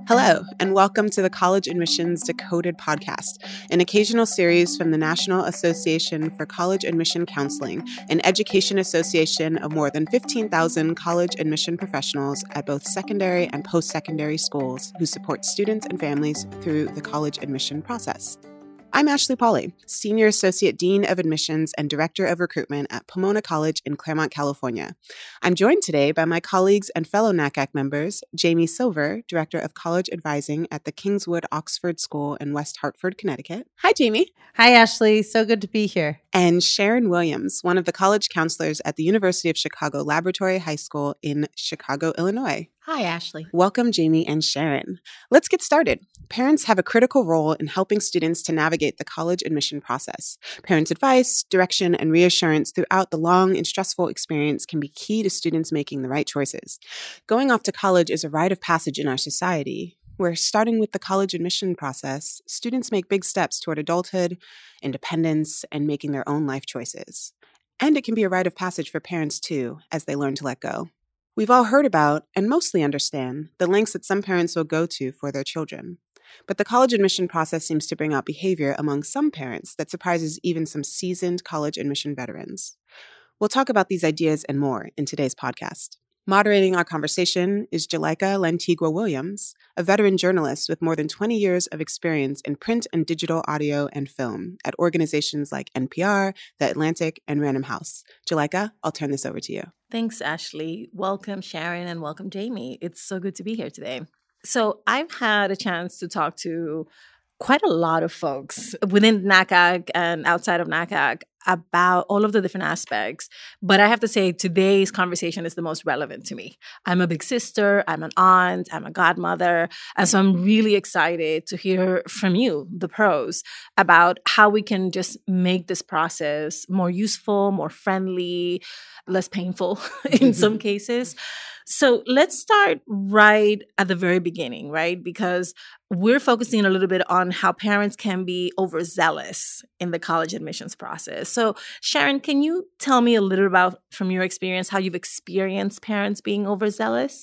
Hello, and welcome to the College Admissions Decoded podcast, an occasional series from the National Association for College Admission Counseling, an education association of more than 15,000 college admission professionals at both secondary and post-secondary schools who support students and families through the college admission process. I'm Ashley Pauley, Senior Associate Dean of Admissions and Director of Recruitment at Pomona College in Claremont, California. I'm joined today by my colleagues and fellow NACAC members, Jamie Silver, Director of College Advising at the Kingswood Oxford School in West Hartford, Connecticut. Hi, Jamie. Hi, Ashley. So good to be here. And Sharon Williams, one of the college counselors at the University of Chicago Laboratory High School in Chicago, Illinois. Hi, Ashley. Welcome, Jamie and Sharon. Let's get started. Parents have a critical role in helping students to navigate the college admission process. Parents' advice, direction, and reassurance throughout the long and stressful experience can be key to students making the right choices. Going off to college is a rite of passage in our society, where starting with the college admission process, students make big steps toward adulthood, independence, and making their own life choices. And it can be a rite of passage for parents, too, as they learn to let go. We've all heard about, and mostly understand, the lengths that some parents will go to for their children. But the college admission process seems to bring out behavior among some parents that surprises even some seasoned college admission veterans. We'll talk about these ideas and more in today's podcast. Moderating our conversation is Julika Lantigua Williams, a veteran journalist with more than 20 years of experience in print and digital audio and film at organizations like NPR, The Atlantic, and Random House. Julika, I'll turn this over to you. Thanks, Ashley. Welcome, Sharon, and welcome, Jamie. It's so good to be here today. So I've had a chance to talk to quite a lot of folks within NACAC and outside of NACAC about all of the different aspects. But I have to say, today's conversation is the most relevant to me. I'm a big sister, I'm an aunt, I'm a godmother. And so I'm really excited to hear from you, the pros, about how we can just make this process more useful, more friendly, less painful in some cases. So let's start right at the very beginning, right? Because we're focusing a little bit on how parents can be overzealous in the college admissions process. So Sharon, can you tell me a little about, from your experience, how you've experienced parents being overzealous?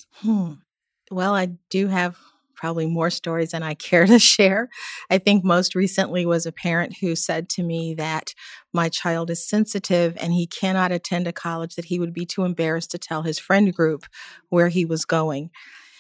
Well, I do have probably more stories than I care to share. I think most recently was a parent who said to me that my child is sensitive and he cannot attend a college, that he would be too embarrassed to tell his friend group where he was going.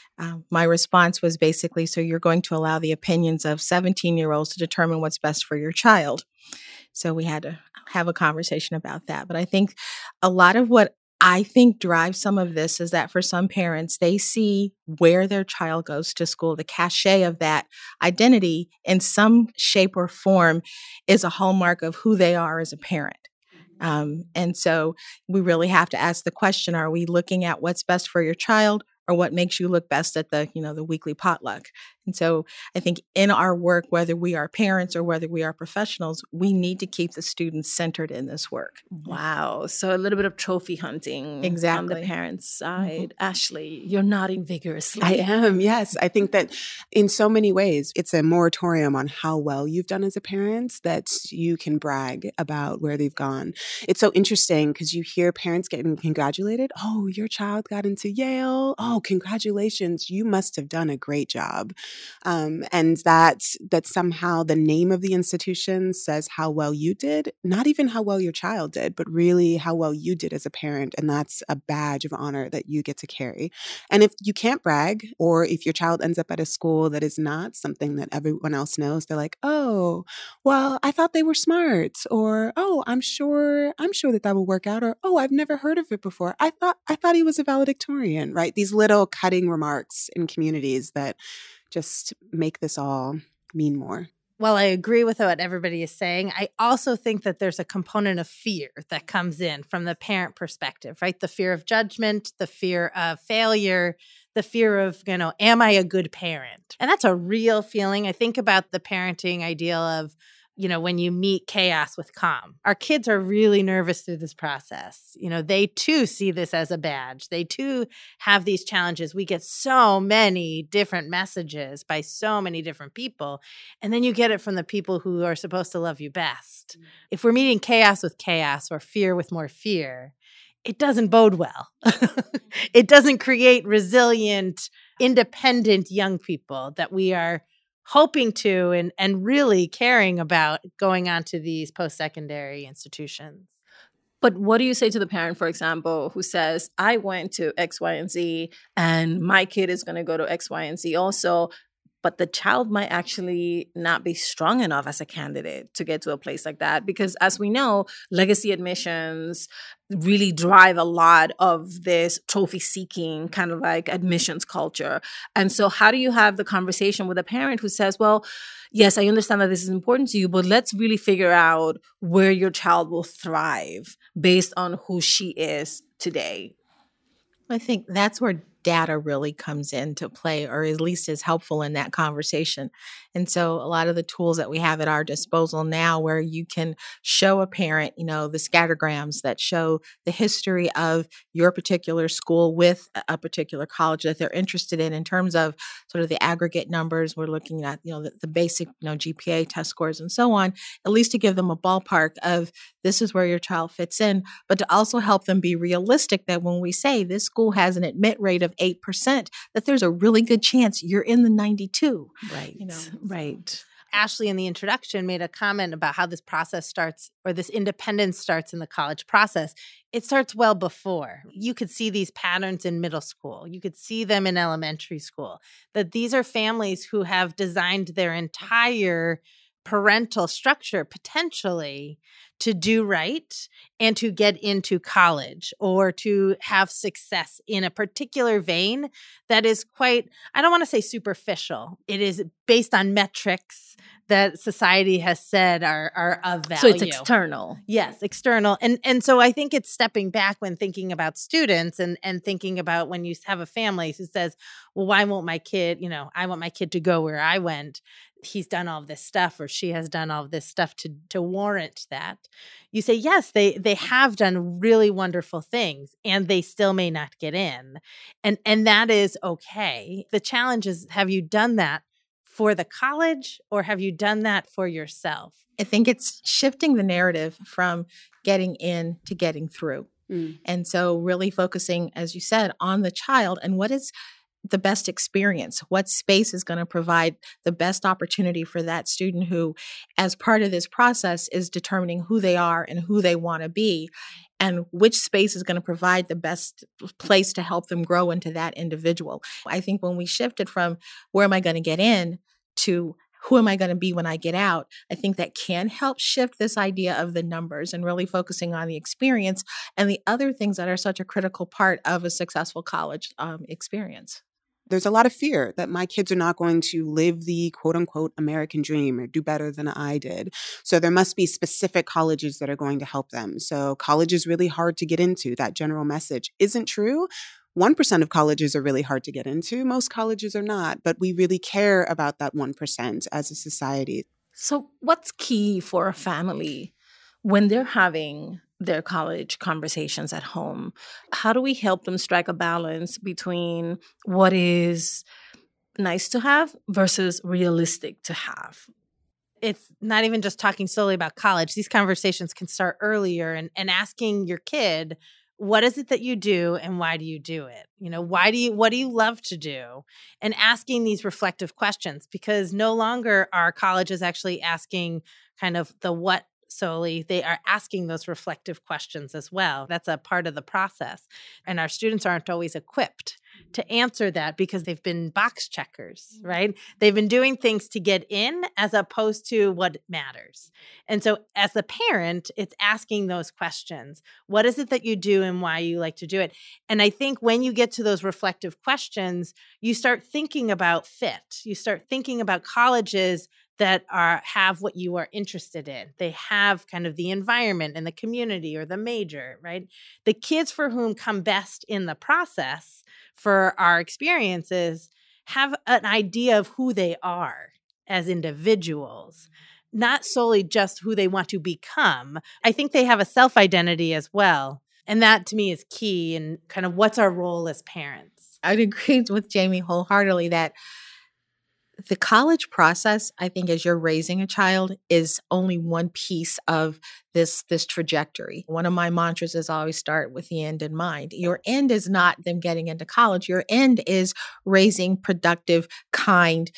My response was basically, so you're going to allow the opinions of 17-year-olds to determine what's best for your child. So we had to have a conversation about that. But I think a lot of what I think drives some of this is that for some parents, they see where their child goes to school, the cachet of that identity in some shape or form is a hallmark of who they are as a parent. And so we really have to ask the question, are we looking at what's best for your child or what makes you look best at the weekly potluck? And so I think in our work, whether we are parents or whether we are professionals, we need to keep the students centered in this work. Wow. So a little bit of trophy hunting on the parents' side. Mm-hmm. Ashley, you're nodding vigorously. I am, yes. I think that in so many ways, it's a moratorium on how well you've done as a parent that you can brag about where they've gone. It's so interesting because you hear parents getting congratulated. Oh, your child got into Yale. Oh, congratulations. You must have done a great job. And that somehow the name of the institution says how well you did, not even how well your child did, but really how well you did as a parent. And that's a badge of honor that you get to carry. And if you can't brag, or if your child ends up at a school that is not something that everyone else knows, they're like, oh, well, I thought they were smart, or, oh, I'm sure that will work out, or, oh, I've never heard of it before. I thought he was a valedictorian, right? These little cutting remarks in communities that just make this all mean more. Well, I agree with what everybody is saying. I also think that there's a component of fear that comes in from the parent perspective, right? The fear of judgment, the fear of failure, the fear of, am I a good parent? And that's a real feeling. I think about the parenting ideal of, when you meet chaos with calm. Our kids are really nervous through this process. They too see this as a badge. They too have these challenges. We get so many different messages by so many different people. And then you get it from the people who are supposed to love you best. Mm-hmm. If we're meeting chaos with chaos or fear with more fear, it doesn't bode well. It doesn't create resilient independent young people that we are hoping to and really caring about going on to these post-secondary institutions. But what do you say to the parent, for example, who says, I went to X, Y, and Z, and my kid is going to go to X, Y, and Z also, but the child might actually not be strong enough as a candidate to get to a place like that? Because as we know, legacy admissions really drive a lot of this trophy-seeking kind of like admissions culture. And so how do you have the conversation with a parent who says, well, yes, I understand that this is important to you, but let's really figure out where your child will thrive based on who she is today? I think that's where data really comes into play, or at least is helpful in that conversation. And so a lot of the tools that we have at our disposal now, where you can show a parent, the scattergrams that show the history of your particular school with a particular college that they're interested in terms of sort of the aggregate numbers. We're looking at, the basic, GPA test scores and so on, at least to give them a ballpark of this is where your child fits in, but to also help them be realistic that when we say this school has an admit rate of 8%, that there's a really good chance you're in the 92. Right. Right. Ashley, in the introduction, made a comment about how this process starts, or this independence starts in the college process. It starts well before. You could see these patterns in middle school. You could see them in elementary school, that these are families who have designed their entire parental structure potentially to do right and to get into college or to have success in a particular vein that is quite, I don't want to say superficial. It is based on metrics that society has said are of value. So it's external. Yes, external. And so I think it's stepping back when thinking about students and thinking about when you have a family who says, well, why won't my kid, I want my kid to go where I went. He's done all of this stuff, or she has done all of this stuff to warrant that. You say, yes, they have done really wonderful things, and they still may not get in. And that is okay. The challenge is, have you done that for the college, or have you done that for yourself? I think it's shifting the narrative from getting in to getting through. And so really focusing, as you said, on the child and what is the best experience, what space is going to provide the best opportunity for that student who, as part of this process, is determining who they are and who they want to be, and which space is going to provide the best place to help them grow into that individual. I think when we shifted from where am I going to get in to who am I going to be when I get out, I think that can help shift this idea of the numbers and really focusing on the experience and the other things that are such a critical part of a successful college experience. There's a lot of fear that my kids are not going to live the quote unquote American dream or do better than I did. So there must be specific colleges that are going to help them. So college is really hard to get into. That general message isn't true. 1% of colleges are really hard to get into. Most colleges are not, but we really care about that 1% as a society. So what's key for a family when they're having their college conversations at home? How do we help them strike a balance between what is nice to have versus realistic to have? It's not even just talking solely about college. These conversations can start earlier and asking your kid, what is it that you do and why do you do it? What do you love to do? And asking these reflective questions, because no longer are colleges actually asking kind of the what solely, they are asking those reflective questions as well. That's a part of the process. And our students aren't always equipped to answer that because they've been box checkers, right? They've been doing things to get in as opposed to what matters. And so as the parent, it's asking those questions. What is it that you do and why you like to do it? And I think when you get to those reflective questions, you start thinking about fit. You start thinking about colleges that have what you are interested in. They have kind of the environment and the community or the major, right? The kids for whom come best in the process for our experiences have an idea of who they are as individuals, not solely just who they want to become. I think they have a self-identity as well. And that to me is key in kind of what's our role as parents. I'd agree with Jamie wholeheartedly that The college process, I think, as you're raising a child, is only one piece of this trajectory. One of my mantras is always start with the end in mind. Your end is not them getting into college. Your end is raising productive, kind,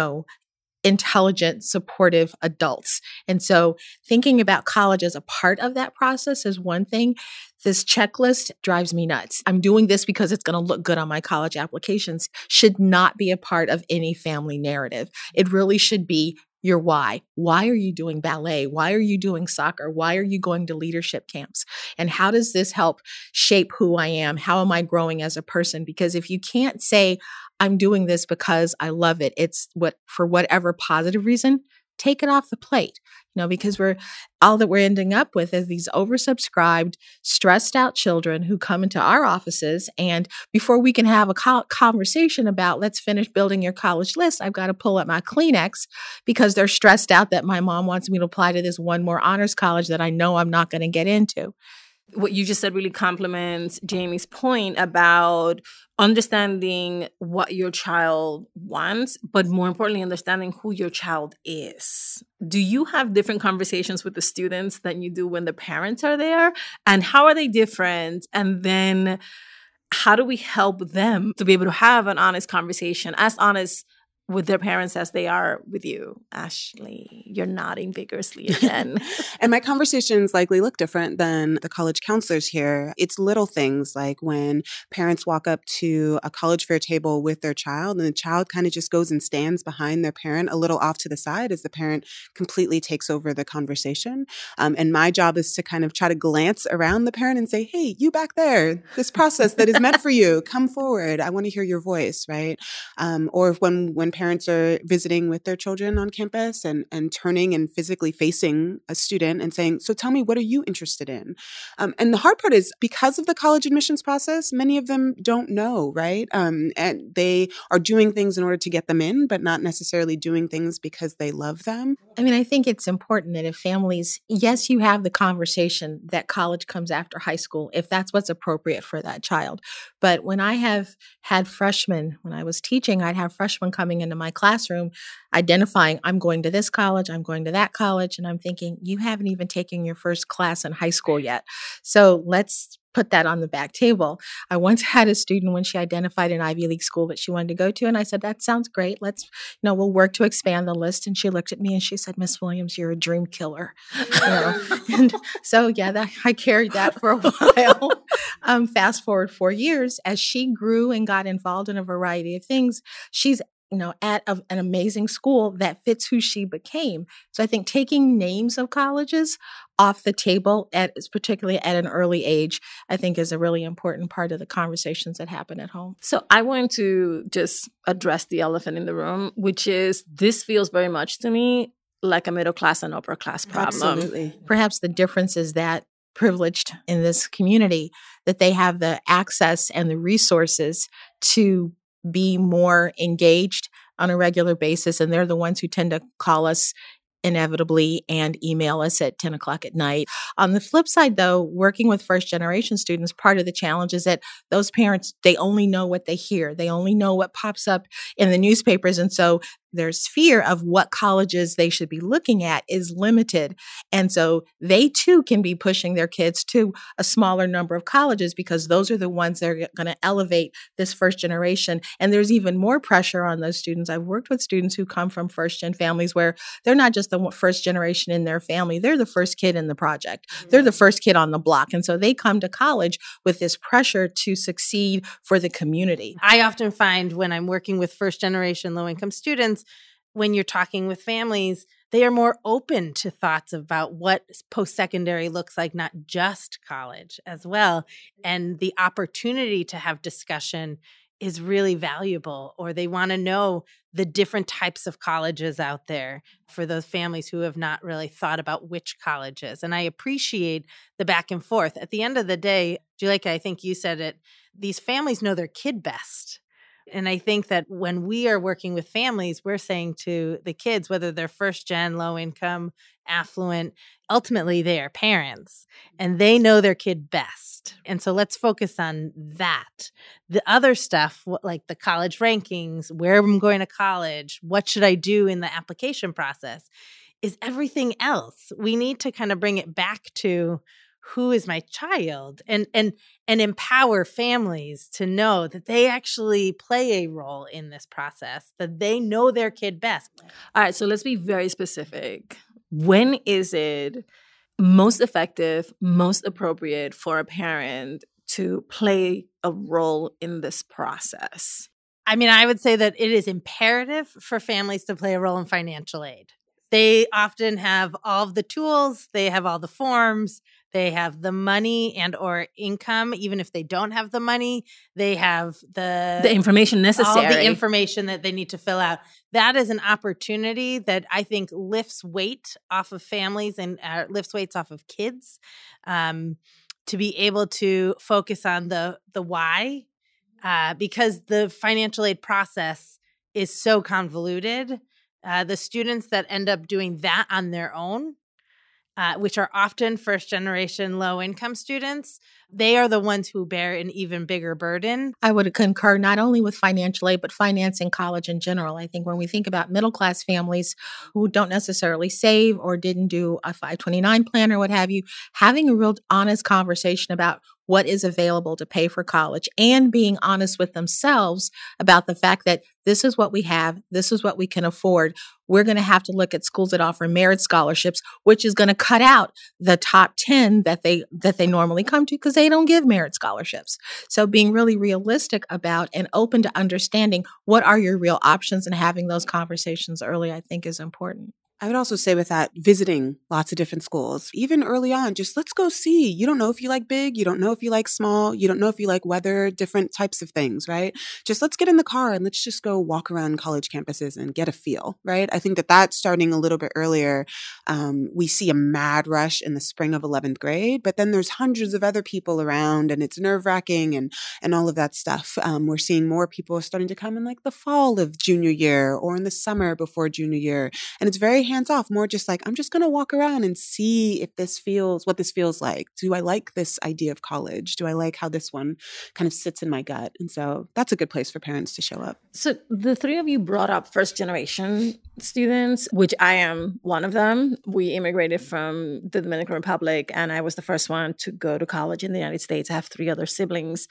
intelligent, supportive adults. And so thinking about college as a part of that process is one thing. This checklist drives me nuts. I'm doing this because it's going to look good on my college applications. Should not be a part of any family narrative. It really should be your why. Why are you doing ballet? Why are you doing soccer? Why are you going to leadership camps? And how does this help shape who I am? How am I growing as a person? Because if you can't say, I'm doing this because I love it, it's for whatever positive reason, take it off the plate. Because all that we're ending up with is these oversubscribed, stressed out children who come into our offices. And before we can have a conversation about, let's finish building your college list, I've got to pull up my Kleenex because they're stressed out that my mom wants me to apply to this one more honors college that I know I'm not going to get into. What you just said really complements Jamie's point about understanding what your child wants, but more importantly, understanding who your child is. Do you have different conversations with the students than you do when the parents are there? And how are they different? And then how do we help them to be able to have an honest conversation, as honest with their parents as they are with you? Ashley, you're nodding vigorously again. And my conversations likely look different than the college counselors here. It's little things like when parents walk up to a college fair table with their child and the child kind of just goes and stands behind their parent a little off to the side as the parent completely takes over the conversation. And my job is to kind of try to glance around the parent and say, hey, you back there, this process that is meant for you, come forward. I want to hear your voice, right? Or when parents are visiting with their children on campus and turning and physically facing a student and saying, so tell me, what are you interested in? And the hard part is because of the college admissions process, many of them don't know, right? And they are doing things in order to get them in, but not necessarily doing things because they love them. I think it's important that if families, yes, you have the conversation that college comes after high school, if that's what's appropriate for that child. But when I have had freshmen, when I was teaching, I'd have freshmen coming into my classroom identifying, I'm going to this college, I'm going to that college. And I'm thinking, you haven't even taken your first class in high school yet. So let's put that on the back table. I once had a student when she identified an Ivy League school that she wanted to go to. And I said, that sounds great. Let's, we'll work to expand the list. And she looked at me and she said, Miss Williams, you're a dream killer. And so, I carried that for a while. Fast forward 4 years, as she grew and got involved in a variety of things, she's at an amazing school that fits who she became. So I think taking names of colleges off the table, particularly at an early age, I think is a really important part of the conversations that happen at home. So I want to just address the elephant in the room, which is this feels very much to me like a middle class and upper class problem. Absolutely. Perhaps the difference is that privileged in this community, that they have the access and the resources to be more engaged on a regular basis. And they're the ones who tend to call us inevitably and email us at 10 o'clock at night. On the flip side, though, working with first generation students, part of the challenge is that those parents, they only know what they hear. They only know what pops up in the newspapers. And so there's fear of what colleges they should be looking at is limited. And so they too can be pushing their kids to a smaller number of colleges because those are the ones that are going to elevate this first generation. And there's even more pressure on those students. I've worked with students who come from first gen families where they're not just the first generation in their family, they're the first kid in the project. They're the first kid on the block. And so they come to college with this pressure to succeed for the community. I often find when I'm working with first generation low income students, when you're talking with families, they are more open to thoughts about what post-secondary looks like, not just college as well. And the opportunity to have discussion is really valuable, or they want to know the different types of colleges out there for those families who have not really thought about which colleges. And I appreciate the back and forth. At the end of the day, Juleka, I think you said it, these families know their kid best. And I think that when we are working with families, we're saying to the kids, whether they're first gen, low income, affluent, ultimately they are parents and they know their kid best. And so let's focus on that. The other stuff, like the college rankings, where I'm going to college, what should I do in the application process, is everything else. We need to kind of bring it back to who is my child and empower families to know that they actually play a role in this process, that they know their kid best. All right, so let's be very specific. When is it most effective, most appropriate for a parent to play a role in this process? I mean, I would say that it is imperative for families to play a role in financial aid. They often have all of the tools, they have all the forms, they have the money and or income. Even if they don't have the money, they have the information necessary. All the information that they need to fill out. That is an opportunity that I think lifts weight off of families and lifts weights off of kids, to be able to focus on the why, because the financial aid process is so convoluted. The students that end up doing that on their own, which are often first-generation low-income students, they are the ones who bear an even bigger burden. I would concur not only with financial aid, but financing college in general. I think when we think about middle-class families who don't necessarily save or didn't do a 529 plan or what have you, having a real honest conversation about what is available to pay for college and being honest with themselves about the fact that this is what we have, this is what we can afford. We're going to have to look at schools that offer merit scholarships, which is going to cut out the top 10 that they normally come to because they don't give merit scholarships. So being really realistic about and open to understanding what are your real options and having those conversations early, I think is important. I would also say with that, visiting lots of different schools, even early on, just let's go see. You don't know if you like big. You don't know if you like small. You don't know if you like weather, different types of things, right? Just let's get in the car and let's just go walk around college campuses and get a feel, right? I think that that's starting a little bit earlier. We see a mad rush in the spring of 11th grade, but then there's hundreds of other people around and it's nerve-wracking and all of that stuff. We're seeing more people starting to come in like the fall of junior year or in the summer before junior year. And it's very hands off, more just like, I'm just going to walk around and see if what this feels like. Do I like this idea of college? Do I like how this one kind of sits in my gut? And so that's a good place for parents to show up. So the three of you brought up first generation students, which I am one of them. We immigrated from the Dominican Republic and I was the first one to go to college in the United States. I have three other siblings.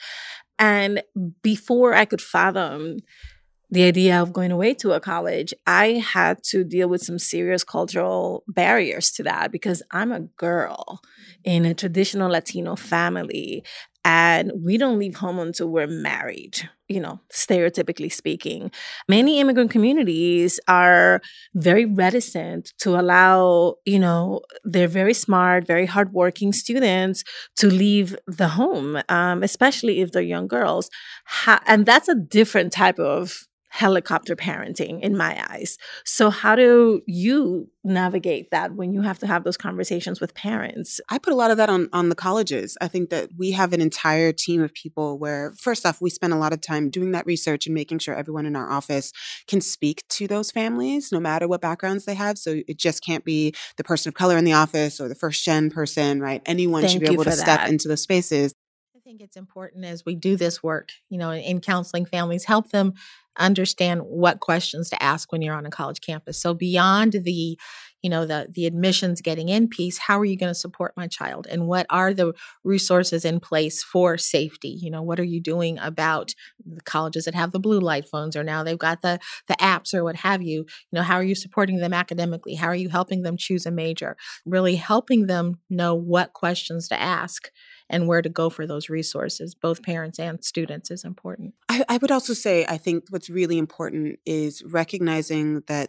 And before I could fathom the idea of going away to a college, I had to deal with some serious cultural barriers to that because I'm a girl in a traditional Latino family and we don't leave home until we're married, stereotypically speaking. Many immigrant communities are very reticent to allow, their very smart, very hardworking students to leave the home, especially if they're young girls. And that's a different type of helicopter parenting in my eyes. So how do you navigate that when you have to have those conversations with parents? I put a lot of that on the colleges. I think that we have an entire team of people where, first off, we spend a lot of time doing that research and making sure everyone in our office can speak to those families, no matter what backgrounds they have. So it just can't be the person of color in the office or the first gen person, right? Anyone should be able to step into those spaces. I think it's important as we do this work, in counseling families, help them understand what questions to ask when you're on a college campus. So beyond the admissions getting in piece, how are you going to support my child? And what are the resources in place for safety? What are you doing about the colleges that have the blue light phones or now they've got the apps or what have you? How are you supporting them academically? How are you helping them choose a major? Really helping them know what questions to ask and where to go for those resources, both parents and students, is important. I would also say, I think what's really important is recognizing that,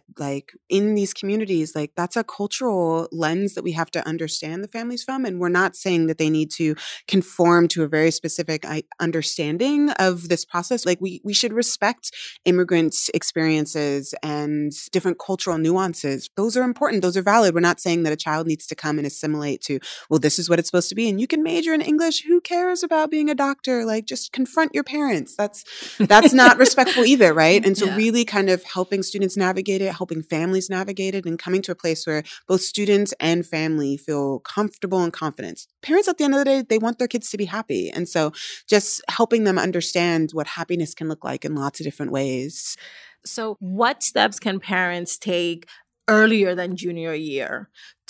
in these communities, that's a cultural lens that we have to understand the families from. And we're not saying that they need to conform to a very specific understanding of this process. We should respect immigrants' experiences and different cultural nuances. Those are important. Those are valid. We're not saying that a child needs to come and assimilate to, well, this is what it's supposed to be. And you can major in English. Who cares about being a doctor? Like, just confront your parents. That's not respectful either, right? And so really kind of helping students navigate it, helping families navigate it, and coming to a place where both students and family feel comfortable and confident. Parents, at the end of the day, they want their kids to be happy. And so just helping them understand what happiness can look like in lots of different ways. So what steps can parents take earlier than junior year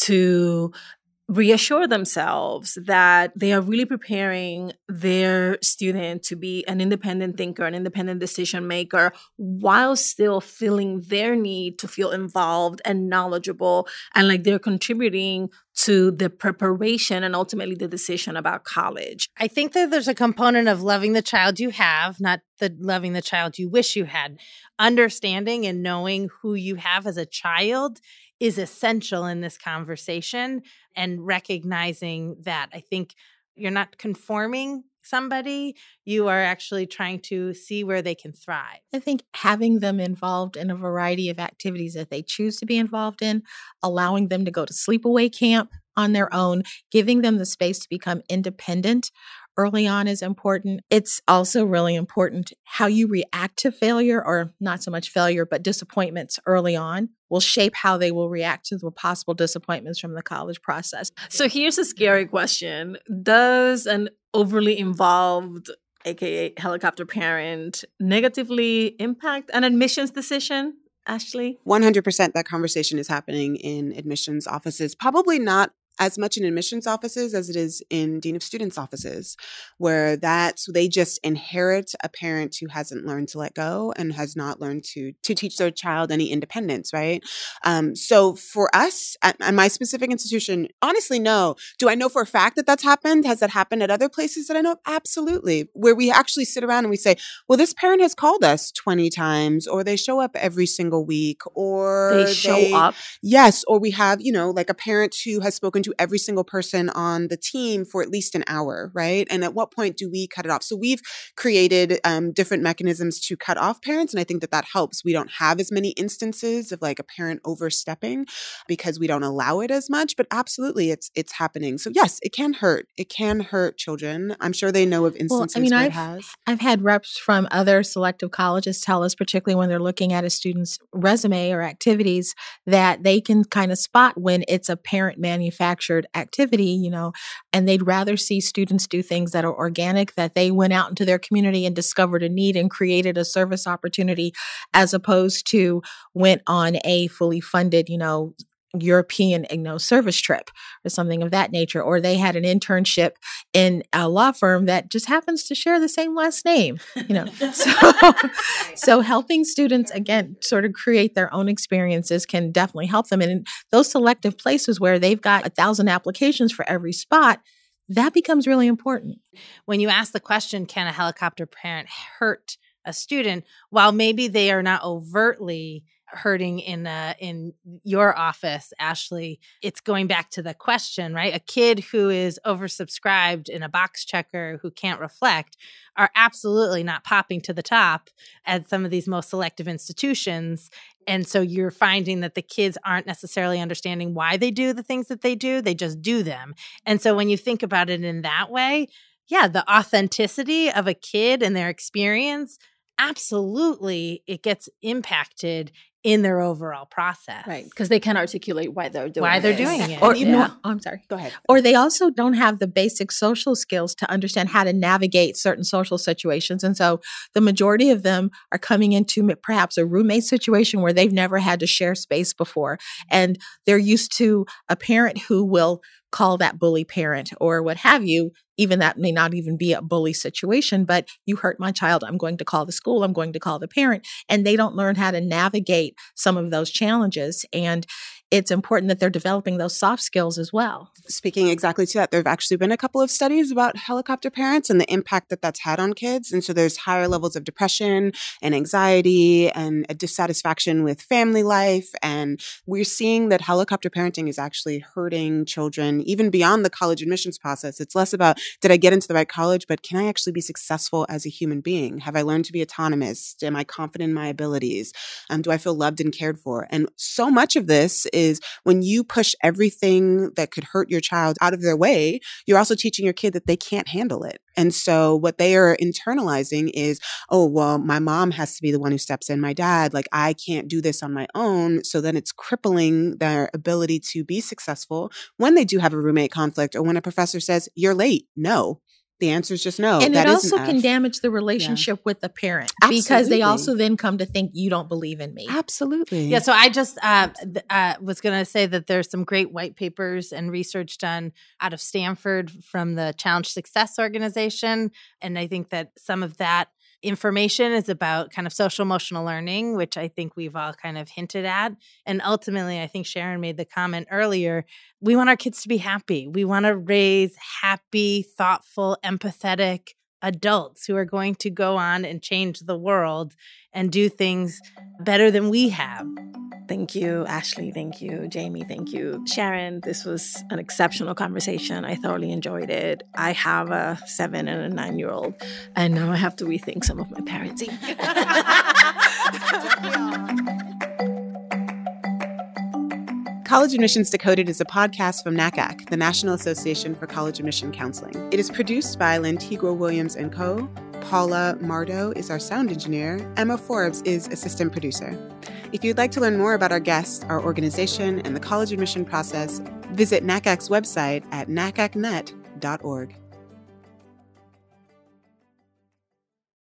to reassure themselves that they are really preparing their student to be an independent thinker, an independent decision maker, while still feeling their need to feel involved and knowledgeable, and like they're contributing to the preparation and ultimately the decision about college? I think that there's a component of loving the child you have, not the loving the child you wish you had. Understanding and knowing who you have as a child is essential in this conversation, and recognizing that. I think you're not conforming somebody, you are actually trying to see where they can thrive. I think having them involved in a variety of activities that they choose to be involved in, allowing them to go to sleepaway camp on their own, giving them the space to become independent early on is important. It's also really important how you react to failure, or not so much failure, but disappointments early on will shape how they will react to the possible disappointments from the college process. So here's a scary question. Does an overly involved, aka helicopter parent, negatively impact an admissions decision, Ashley? 100% that conversation is happening in admissions offices, probably not as much in admissions offices as it is in dean of students offices, where they just inherit a parent who hasn't learned to let go and has not learned to teach their child any independence, right? So for us at my specific institution, honestly, no. Do I know for a fact that that's happened? Has that happened at other places that I know? Absolutely. Where we actually sit around and we say, well, this parent has called us 20 times, or they show up every single week, or they show up. Yes. Or we have, like a parent who has spoken to every single person on the team for at least an hour, right? And at what point do we cut it off? So we've created different mechanisms to cut off parents. And I think that helps. We don't have as many instances of like a parent overstepping because we don't allow it as much, but absolutely it's happening. So yes, it can hurt. It can hurt children. I'm sure they know of instances where it has. I've had reps from other selective colleges tell us, particularly when they're looking at a student's resume or activities, that they can kind of spot when it's a parent manufactured activity, and they'd rather see students do things that are organic, that they went out into their community and discovered a need and created a service opportunity, as opposed to went on a fully funded, European service trip or something of that nature, or they had an internship in a law firm that just happens to share the same last name, So helping students, again, sort of create their own experiences can definitely help them. And in those selective places where they've got 1,000 applications for every spot, that becomes really important. When you ask the question, can a helicopter parent hurt a student? While maybe they are not overtly hurting in your office, Ashley, it's going back to the question, right? A kid who is oversubscribed in a box checker who can't reflect are absolutely not popping to the top at some of these most selective institutions. And so you're finding that the kids aren't necessarily understanding why they do the things that they just do them. And so when you think about it in that way, yeah, the authenticity of a kid and their experience, absolutely, it gets impacted in their overall process. Right. Because they can't articulate why they're doing it. Or I'm sorry. Go ahead. Or they also don't have the basic social skills to understand how to navigate certain social situations. And so the majority of them are coming into perhaps a roommate situation where they've never had to share space before. And they're used to a parent who will call that bully parent or what have you. Even that may not even be a bully situation, but you hurt my child, I'm going to call the school, I'm going to call the parent. And they don't learn how to navigate some of those challenges. And it's important that they're developing those soft skills as well. Speaking exactly to that, there have actually been a couple of studies about helicopter parents and the impact that that's had on kids. And so there's higher levels of depression and anxiety and a dissatisfaction with family life. And we're seeing that helicopter parenting is actually hurting children even beyond the college admissions process. It's less about, did I get into the right college, but can I actually be successful as a human being? Have I learned to be autonomous? Am I confident in my abilities? Do I feel loved and cared for? And so much of this is is when you push everything that could hurt your child out of their way, you're also teaching your kid that they can't handle it. And so what they are internalizing is, oh, well, my mom has to be the one who steps in, my dad, like I can't do this on my own. So then it's crippling their ability to be successful when they do have a roommate conflict or when a professor says, you're late. No. The answer is just no. And that it also is an can F. damage the relationship with the parent because Absolutely. they also then come to think you don't believe in me. Absolutely. Yeah, so I just was going to say that there's some great white papers and research done out of Stanford from the Challenge Success Organization. And I think that some of that information is about kind of social emotional learning, which I think we've all kind of hinted at. And ultimately, I think Sharon made the comment earlier, we want our kids to be happy. We want to raise happy, thoughtful, empathetic adults who are going to go on and change the world and do things better than we have. Thank you, Ashley. Thank you, Jamie. Thank you, Sharon. This was an exceptional conversation. I thoroughly enjoyed it. I have a 7 and a 9-year-old, and now I have to rethink some of my parenting. College Admissions Decoded is a podcast from NACAC, the National Association for College Admission Counseling. It is produced by Lantigua Williams & Co. Paula Mardo is our sound engineer. Emma Forbes is assistant producer. If you'd like to learn more about our guests, our organization, and the college admission process, visit NACAC's website at nacacnet.org.